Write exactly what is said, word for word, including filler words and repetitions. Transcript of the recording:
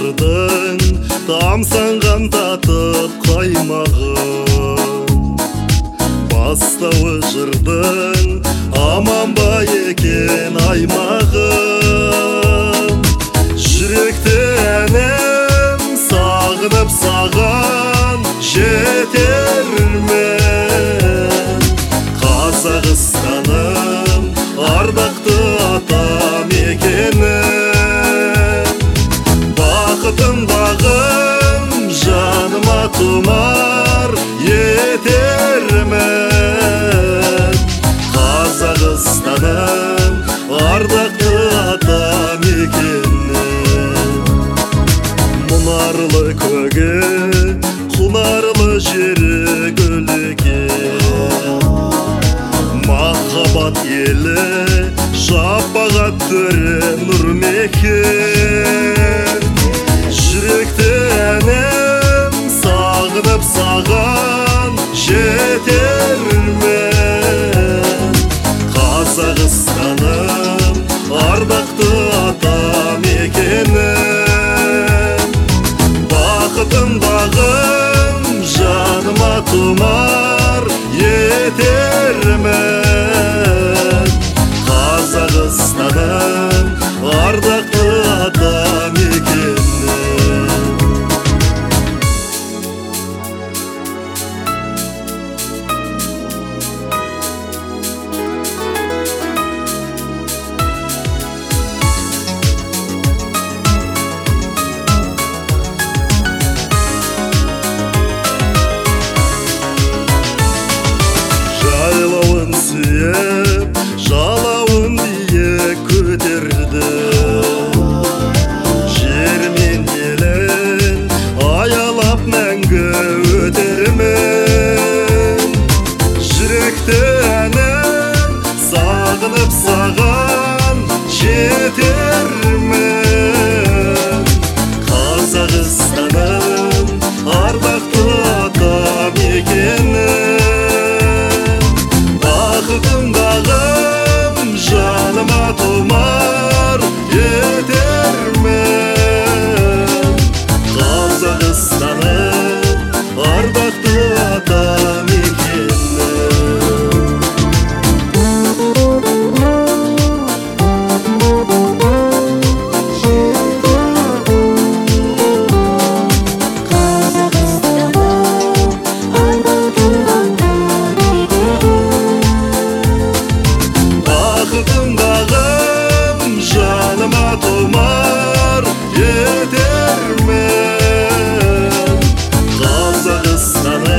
жырдың тамсанған татып қаймағын, бастауы жырдың аман ба екен аймағын. Жүректе әнім сағынып саған жетермен, Қазақстаным ардақты атам екенім. Бақытым бағым жаныма тұмар етермен, Қазақстаным ардақты атам екенім. Мұнарлы көге құнарлы жері көлге, махаббат елі шапағат төрі нұр мекен. Жүректе әнім сағынып саған жетермен, Қазақстаным ардақты атам екенім. Бақытым бағым жаныма тұмар етермен, Қазақстаным ардақты атам екенім. Жайлауын сүйіп, жалауын биік көтерді, жер мен елін аялап мәңгі өтермен. Жүректе әнім сағынып саған жетермен, Қазақстаным ардақты атам екенім. Бақытым бағым жаныма тұмар етермен, Қазақстаным ардақты атам екенім. Бақытым бағым жаныма тұмар етермен, Қазақстаным